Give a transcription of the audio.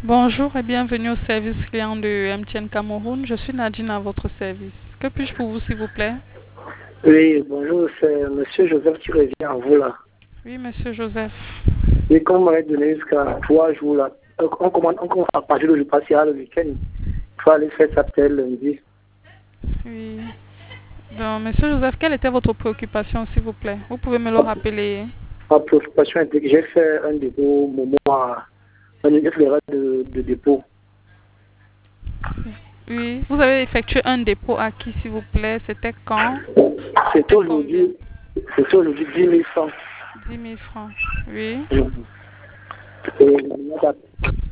Bonjour et bienvenue au service client de MTN Cameroun. Je suis Nadine à votre service. Que puis-je pour vous, s'il vous plaît? Oui, bonjour, c'est Monsieur Joseph qui revient à vous là. Oui, monsieur Joseph. Et comme on m'avait donné jusqu'à 3 jours là, on commence à partir de je passe le week-end. Il faut aller faire sa telle lundi. Oui. Donc, monsieur Joseph, quelle était votre préoccupation, s'il vous plaît? Vous pouvez me le rappeler? Ma préoccupation était que j'ai fait un dépôt, un de dépôt. Oui. Vous avez effectué un dépôt à qui, s'il vous plaît? C'était quand? C'est C'était combien? aujourd'hui, c'est aujourd'hui 10 000 francs. 10 000 francs. Oui. Et